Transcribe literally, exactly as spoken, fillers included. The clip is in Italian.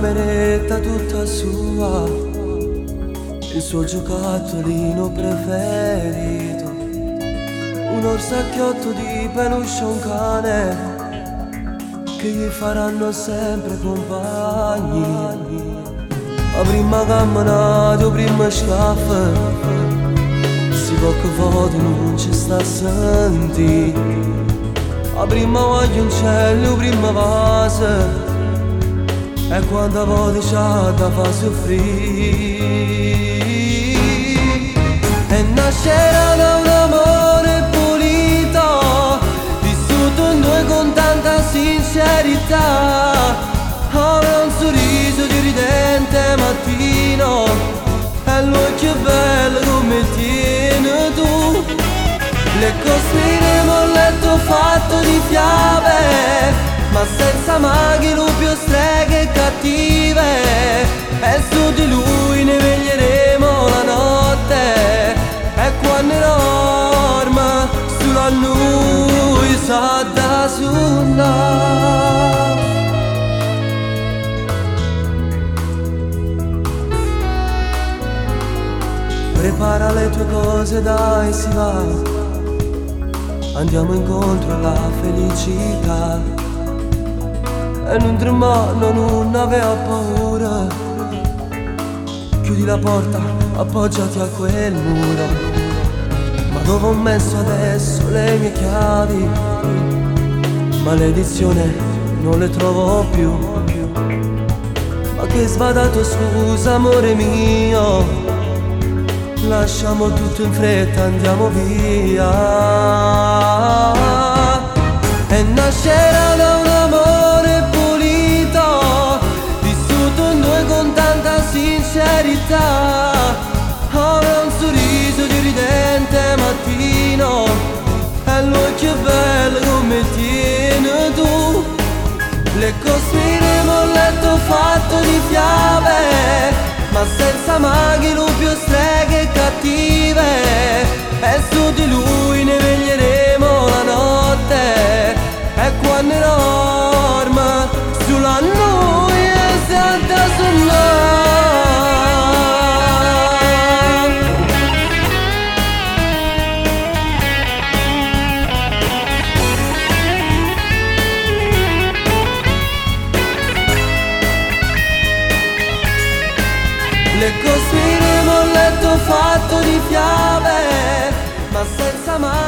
cameretta tutta sua, il suo giocattolino preferito, un orsacchiotto di peluche, un cane che gli faranno sempre compagnia. La prima camminata, prima schiaffa, si può che foto non ci sta a sentire. La prima vaglioncello, la prima vase, e quando voce c'ha da fa soffrire. E nascerà da un amore pulito, vissuto in due con tanta sincerità. Avrà un sorriso di ridente mattino, e l'occhio bello come tieni tu. Le costruiremo un letto fatto di fiabe, ma senza maghi, lupi o streghe cattive. E su di lui ne veglieremo la notte, e quando dorma solo a lui sa da suonare. Prepara le tue cose, dai, si va, andiamo incontro alla felicità. E non tremare, non aveva paura, chiudi la porta, appoggiati a quel muro. Ma dove ho messo adesso le mie chiavi? Maledizione, non le trovo più. Ma che sbadato, scusa amore mio, lasciamo tutto in fretta, andiamo via. E nascerà da un amore pulito, vissuto in due con tanta sincerità. Avrà un sorriso di ridente mattino, e l'occhio bello come tieni tu. Le costruiremo un letto fatto di fiabe, ma senza maghi, lupi o streghe cattive. E su di lui ne veglieremo la notte, e quando dorma sulla noi e santa sull'anno. Le costruiremo un letto fatto di fiabe, ma senza mai